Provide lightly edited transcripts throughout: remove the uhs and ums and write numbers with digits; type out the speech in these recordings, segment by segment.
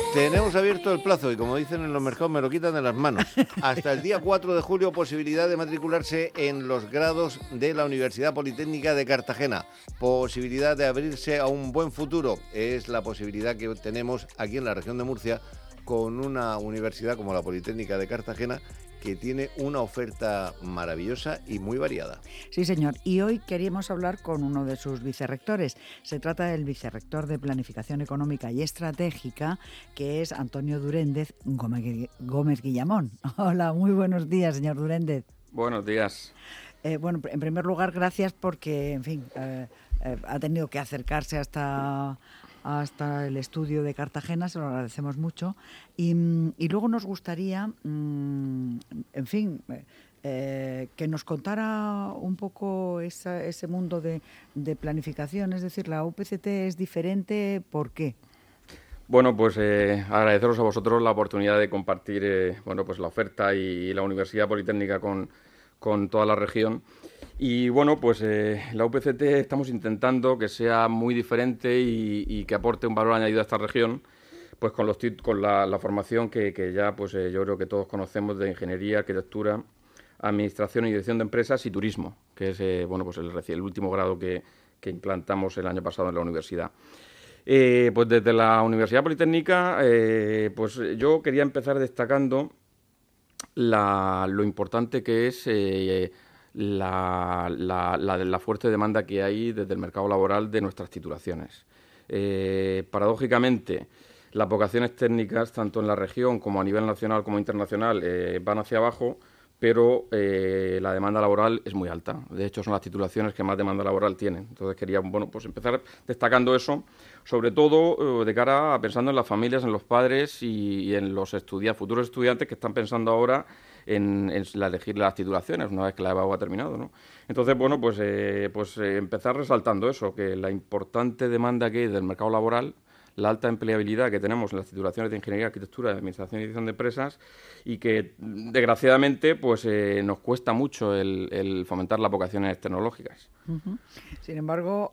Tenemos abierto el plazo y, como dicen en los mercados, me lo quitan de las manos. Hasta el día 4 de julio, posibilidad de matricularse en los grados de la Universidad Politécnica de Cartagena. Posibilidad de abrirse a un buen futuro. Es la posibilidad que tenemos aquí en la región de Murcia con una universidad como la Politécnica de Cartagena, que tiene una oferta maravillosa y muy variada. Sí, señor. Y hoy queríamos hablar con uno de sus vicerrectores. Se trata del vicerrector de Planificación Económica y Estratégica, que es Antonio Duréndez Gómez Guillamón. Hola, muy buenos días, señor Duréndez. Buenos días. Bueno, en primer lugar, gracias porque, en fin, ha tenido que acercarse hasta el estudio de Cartagena, se lo agradecemos mucho. Y luego nos gustaría, en fin, que nos contara un poco ese mundo de planificación, es decir, la UPCT es diferente, ¿por qué? Bueno, pues agradeceros a vosotros la oportunidad de compartir pues la oferta y la Universidad Politécnica con toda la región. Y bueno, pues la UPCT estamos intentando que sea muy diferente y que aporte un valor añadido a esta región, pues con la formación que ya pues yo creo que todos conocemos de Ingeniería, Arquitectura, Administración y Dirección de Empresas y Turismo, que es bueno pues el último grado que implantamos el año pasado en la universidad. Pues desde la Universidad Politécnica, pues yo quería empezar destacando lo importante que es la fuerte demanda que hay desde el mercado laboral de nuestras titulaciones. Paradójicamente, las vocaciones técnicas, tanto en la región como a nivel nacional como internacional, van hacia abajo, pero la demanda laboral es muy alta. De hecho, son las titulaciones que más demanda laboral tienen. Entonces quería pues empezar destacando eso, sobre todo de cara a pensando en las familias, en los padres y en los futuros estudiantes que están pensando ahora en elegir las titulaciones una vez que la EBAU ha terminado, ¿no? Entonces, bueno, pues empezar resaltando eso, que la importante demanda que hay del mercado laboral, la alta empleabilidad que tenemos en las titulaciones de Ingeniería, Arquitectura, Administración y Dirección de Empresas, y que, desgraciadamente, pues nos cuesta mucho el fomentar las vocaciones tecnológicas. Uh-huh. Sin embargo,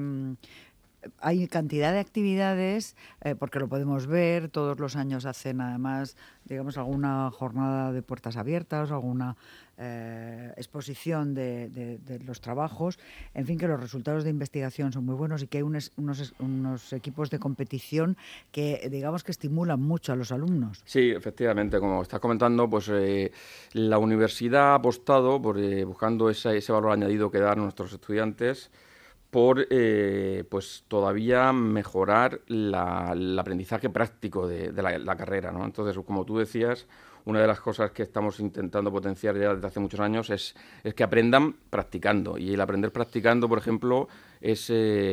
hay cantidad de actividades, porque lo podemos ver, todos los años hacen además, digamos, alguna jornada de puertas abiertas, alguna exposición de los trabajos, en fin, que los resultados de investigación son muy buenos y que hay unos equipos de competición que, digamos, que estimulan mucho a los alumnos. Sí, efectivamente, como estás comentando, pues la universidad ha apostado por buscando ese valor añadido que dan nuestros estudiantes, por pues todavía mejorar el aprendizaje práctico de la carrera, ¿no? Entonces, como tú decías, una de las cosas que estamos intentando potenciar ya desde hace muchos años es que aprendan practicando. Y el aprender practicando, por ejemplo, es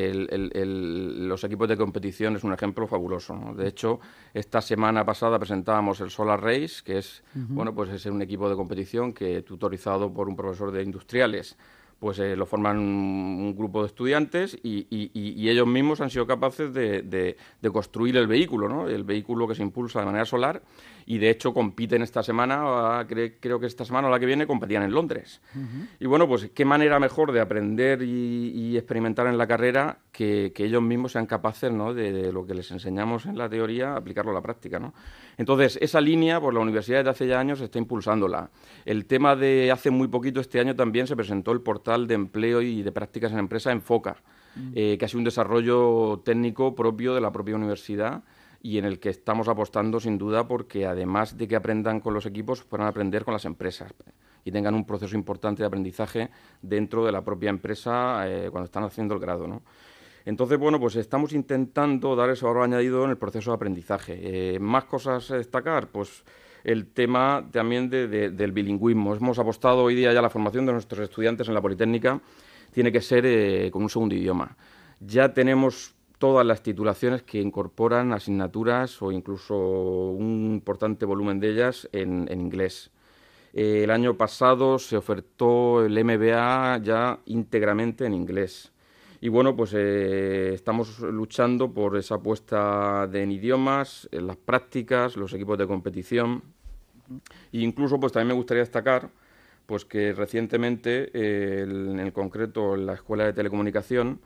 los equipos de competición es un ejemplo fabuloso, ¿no? De hecho, esta semana pasada presentábamos el Solar Race, que es, bueno, pues es un equipo de competición que, tutorizado por un profesor de industriales, pues lo forman un grupo de estudiantes y ellos mismos han sido capaces de construir el vehículo, ¿no? El vehículo que se impulsa de manera solar, y de hecho compiten esta semana, creo que esta semana o la que viene competían en Londres. Uh-huh. Y bueno, pues qué manera mejor de aprender y experimentar en la carrera que ellos mismos sean capaces, ¿no?, de lo que les enseñamos en la teoría, aplicarlo a la práctica, ¿no? Entonces, esa línea, por la universidad desde hace ya años, está impulsándola. El tema de hace muy poquito, este año también se presentó el portal de empleo y de prácticas en empresa Enfoca, que ha sido un desarrollo técnico propio de la propia universidad y en el que estamos apostando sin duda porque además de que aprendan con los equipos, puedan aprender con las empresas y tengan un proceso importante de aprendizaje dentro de la propia empresa cuando están haciendo el grado, ¿no? Entonces, bueno, pues estamos intentando dar ese valor añadido en el proceso de aprendizaje. ¿Más cosas a destacar? Pues el tema también del bilingüismo. Hemos apostado hoy día ya la formación de nuestros estudiantes en la Politécnica tiene que ser con un segundo idioma. Ya tenemos todas las titulaciones que incorporan asignaturas o incluso un importante volumen de ellas en inglés. El año pasado se ofertó el MBA ya íntegramente en inglés. Y bueno, pues estamos luchando por esa apuesta en idiomas, en las prácticas, los equipos de competición. E incluso pues también me gustaría destacar pues que recientemente, en el concreto en la Escuela de Telecomunicación,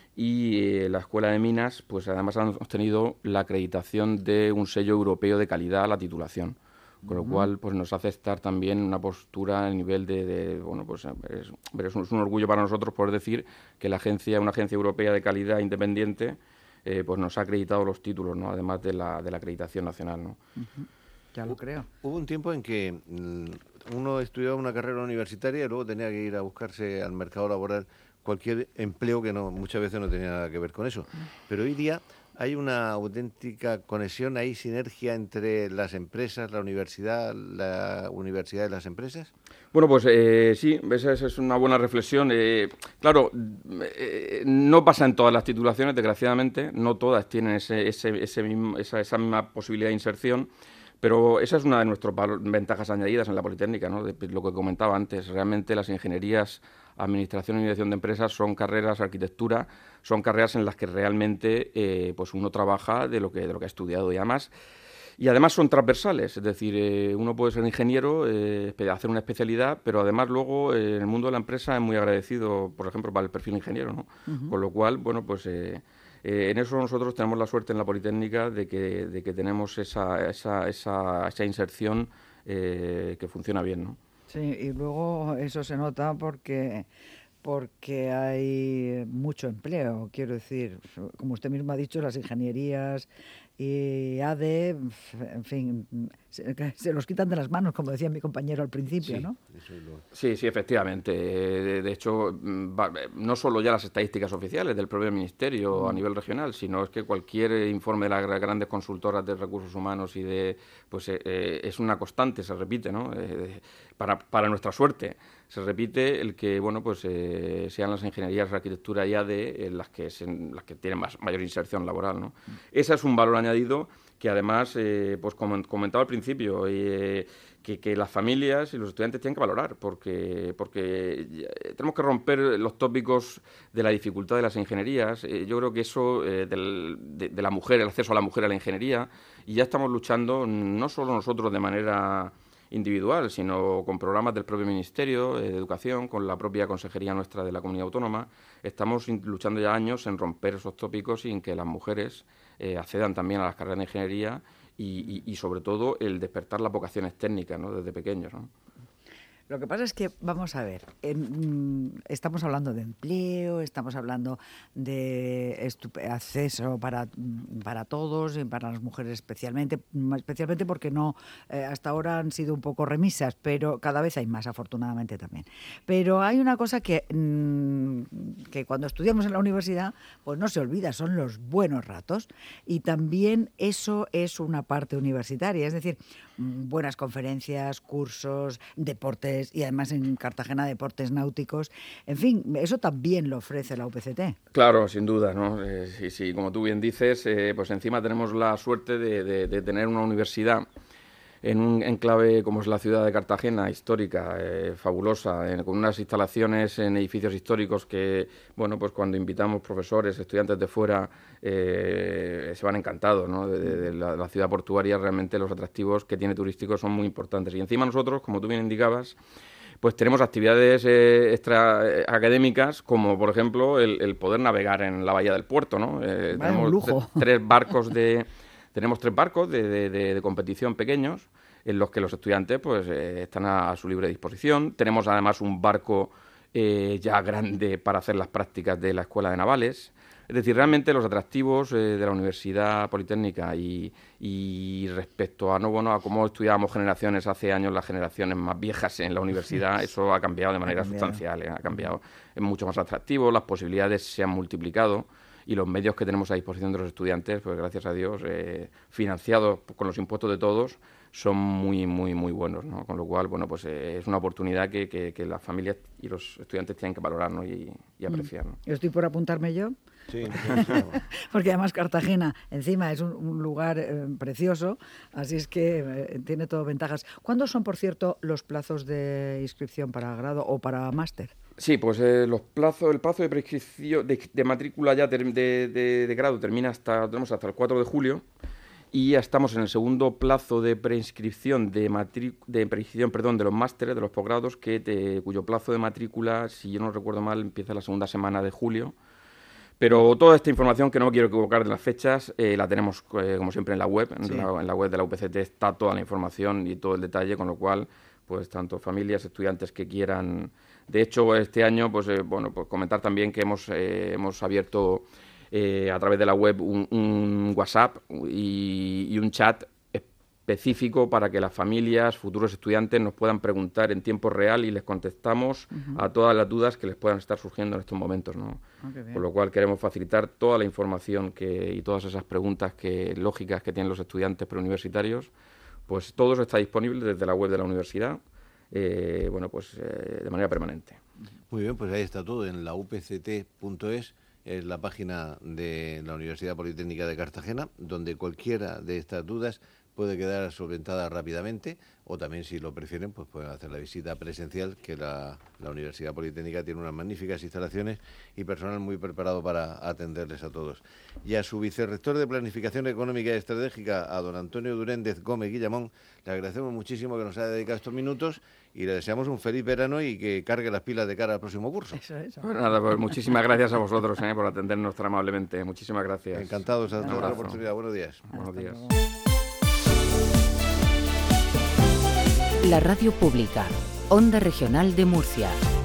y la Escuela de Minas, pues además han obtenido la acreditación de un sello europeo de calidad a la titulación. Con lo cual, pues nos hace estar también en una postura a nivel bueno, pues es un orgullo para nosotros poder decir que una agencia europea de calidad independiente, pues nos ha acreditado los títulos, ¿no? Además de la acreditación nacional, ¿no? Ya lo creo. Hubo un tiempo en que uno estudiaba una carrera universitaria y luego tenía que ir a buscarse al mercado laboral cualquier empleo que muchas veces no tenía nada que ver con eso. Pero hoy día hay una auténtica conexión, hay sinergia entre las empresas, la universidad y las empresas. Bueno, pues sí, esa es una buena reflexión. Claro, no pasa en todas las titulaciones, desgraciadamente, no todas tienen esa misma posibilidad de inserción. Pero esa es una de nuestras ventajas añadidas en la Politécnica, ¿no? De lo que comentaba antes. Realmente las ingenierías, administración y dirección de empresas son carreras, arquitectura, son carreras en las que realmente pues uno trabaja de lo que ha estudiado y además son transversales, es decir, uno puede ser ingeniero, hacer una especialidad, pero además luego en el mundo de la empresa es muy agradecido, por ejemplo, para el perfil ingeniero, ¿no? Con lo cual, bueno, pues en eso nosotros tenemos la suerte en la Politécnica de que tenemos esa inserción que funciona bien, ¿no? Sí, y luego eso se nota porque hay mucho empleo, quiero decir, como usted mismo ha dicho, las ingenierías y ADE, en fin, se los quitan de las manos, como decía mi compañero al principio, Sí, ¿no? Sí, efectivamente. De hecho, no solo ya las estadísticas oficiales del propio Ministerio a nivel regional, sino es que cualquier informe de las grandes consultoras de recursos humanos es una constante, se repite, ¿no? Para nuestra suerte, se repite el que, bueno, pues sean las ingenierías, arquitectura y ADE las que tienen mayor inserción laboral, ¿no? Ese es un valor añadido que además, pues como comentaba al principio, que las familias y los estudiantes tienen que valorar, porque tenemos que romper los tópicos de la dificultad de las ingenierías. Yo creo que eso de la mujer, el acceso a la mujer a la ingeniería, y ya estamos luchando no solo nosotros de manera individual, sino con programas del propio Ministerio de Educación, con la propia Consejería nuestra de la Comunidad Autónoma. Estamos luchando ya años en romper esos tópicos y en que las mujeres accedan también a las carreras de ingeniería y sobre todo el despertar las vocaciones técnicas, ¿no? Desde pequeños, ¿no? Lo que pasa es que, vamos a ver, estamos hablando de empleo, estamos hablando de acceso para todos y para las mujeres especialmente porque no hasta ahora han sido un poco remisas, pero cada vez hay más, afortunadamente también. Pero hay una cosa que cuando estudiamos en la universidad pues no se olvida, son los buenos ratos, y también eso es una parte universitaria, es decir, buenas conferencias, cursos, deportes, y además en Cartagena deportes náuticos. En fin, eso también lo ofrece la UPCT. Claro, sin duda, ¿no? Sí, como tú bien dices, pues encima tenemos la suerte de tener una universidad en un enclave como es la ciudad de Cartagena, histórica, fabulosa, con unas instalaciones en edificios históricos que, bueno, pues cuando invitamos profesores, estudiantes de fuera, se van encantados, ¿no? De la ciudad portuaria, realmente los atractivos que tiene turísticos son muy importantes. Y encima nosotros, como tú bien indicabas, pues tenemos actividades extra académicas, como por ejemplo el poder navegar en la bahía del puerto, ¿no? Tenemos un lujo. Tenemos 3 barcos de competición pequeños en los que los estudiantes pues están a su libre disposición. Tenemos además un barco ya grande para hacer las prácticas de la Escuela de Navales. Es decir, realmente los atractivos de la Universidad Politécnica y respecto a cómo estudiábamos generaciones hace años, las generaciones más viejas en la universidad, eso ha cambiado de manera sustancial, ha cambiado. Es mucho más atractivo, las posibilidades se han multiplicado y los medios que tenemos a disposición de los estudiantes, pues gracias a Dios, financiados con los impuestos de todos, son muy, muy, muy buenos, ¿no? Con lo cual, bueno, pues es una oportunidad que las familias y los estudiantes tienen que valorar, ¿no? y apreciar, ¿no? Yo estoy por apuntarme yo. Sí. Porque además Cartagena encima es un lugar precioso, así es que tiene todo ventajas. ¿Cuándo son, por cierto, los plazos de inscripción para grado o para máster? Sí, pues el plazo de prescripción de matrícula ya de grado tenemos hasta el 4 de julio y ya estamos en el segundo plazo de preinscripción de los másteres, de los posgrados, cuyo plazo de matrícula, si yo no recuerdo mal, empieza la segunda semana de julio. Pero toda esta información, que no me quiero equivocar de las fechas, la tenemos, como siempre, en la web. Sí. En la web de la UPCT está toda la información y todo el detalle, con lo cual, pues tanto familias, estudiantes que quieran... De hecho, este año, pues comentar también que hemos abierto a través de la web un WhatsApp y un chat específico para que las familias, futuros estudiantes, nos puedan preguntar en tiempo real y les contestamos a todas las dudas que les puedan estar surgiendo en estos momentos, ¿no? Por lo cual queremos facilitar toda la información y todas esas preguntas lógicas que tienen los estudiantes preuniversitarios, pues todo eso está disponible desde la web de la universidad, de manera permanente. Muy bien, pues ahí está todo en la upct.es. Es la página de la Universidad Politécnica de Cartagena, donde cualquiera de estas dudas puede quedar solventada rápidamente, o también, si lo prefieren, pues pueden hacer la visita presencial, que la Universidad Politécnica tiene unas magníficas instalaciones y personal muy preparado para atenderles a todos. Y a su vicerrector de Planificación Económica y Estratégica, a don Antonio Duréndez Gómez Guillamón, le agradecemos muchísimo que nos haya dedicado estos minutos y le deseamos un feliz verano y que cargue las pilas de cara al próximo curso. Eso. Pues nada, pues muchísimas gracias a vosotros por atendernos tan amablemente. Muchísimas gracias. Encantados de Un tener la abrazo. oportunidad. Buenos días. Buenos días. La Radio Pública, Onda Regional de Murcia.